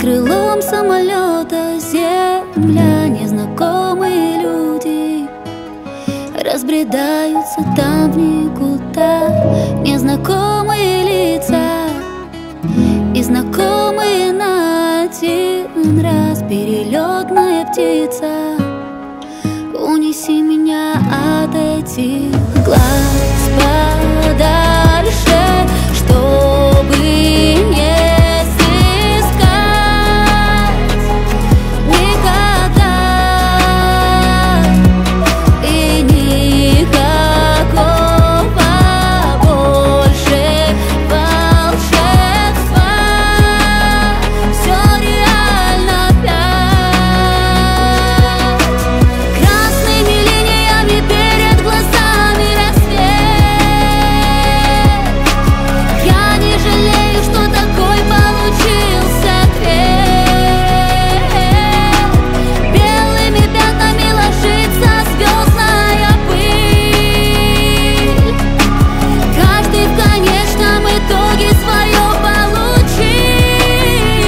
крылом самолета земля, незнакомые люди разбредаются там в никуда. Незнакомые лица и знакомые на один раз. Перелетная птица, унеси меня от этих глаз подальше, чтобы не снискать никогда и никакого больше волшебства. Все реально опять. Красными линиями перед глазами рассвет. Я не жалею, что такой получился ответ. Белыми пятнами ложится звездная пыль. Каждый в конечном итоге свое получил.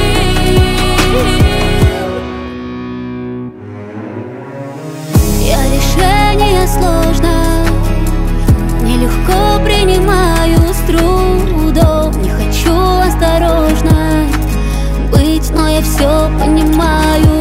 Я решение сложно, нелегко принимаю с трудом. Не хочу осторожно быть, но я все понимаю.